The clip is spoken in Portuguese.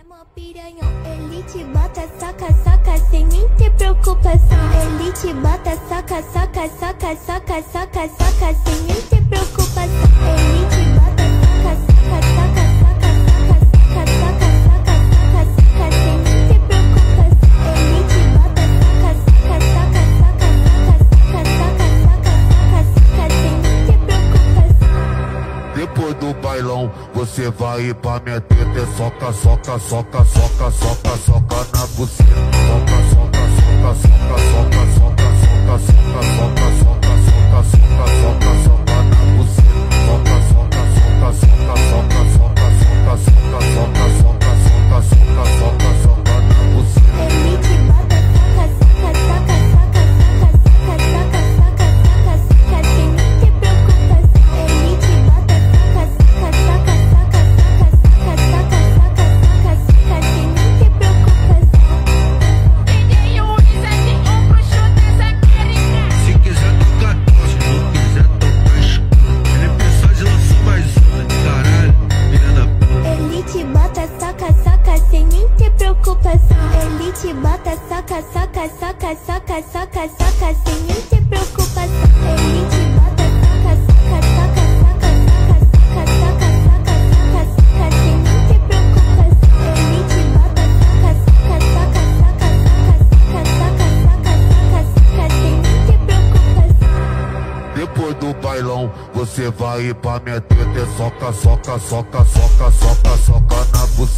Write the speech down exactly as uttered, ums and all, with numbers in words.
mó piranhão, ele te bota, saca, saca, sem nem ter preocupação. Ele te bota, saca, saca, saca, saca, saca, saca, sem nem ter preocupação. Ele te bota, saca, saca, saca, saca, saca, saca, saca, saca, saca, sem nem ter preocupação. Ele te bota, saca, saca, saca, saca, saca, saca, saca, saca, saca, sem nem ter preocupação. Depois do bailão, você vai ir pra minha teta. Soca, soca, soca, soca, soca, soca na buceta. Soca, soca, soca, soca, soca, soca, soca, soca, soca, soca, soca, soca, soca, soca na buceta. Soca, soca, soca, soca, soca, soca, soca, soca, soca, soca, soca, soca, soca, soca na buceta. Ele te bota, saca, saca, saca, saca, saca, saca, saca, saca, saca, sem nem ter preocupação. Ele te bota, saca, saca, saca, saca, saca, saca, saca, saca, saca, sem nem ter preocupação. Se quiser tocar tosse, não quiser tocar escuro. Ele pensou e lançou mais uma de caralho, filha da puta. Ele te bota, saca, saca, sem nem ter preocupação. Ele te bota, saca, saca, saca, saca, saca, saca, sem nem ter preocupação. Ele te bota, saca, saca, saca, saca, saca, saca, saca, saca, saca, sem nem ter preocupação. Ele te bota, saca, saca, saca, saca, saca, saca, saca, saca, saca, sem nem ter preocupação. Depois do bailão, você vai ir pra minha teta. Soca, soca, soca, soca, soca, soca na buceta.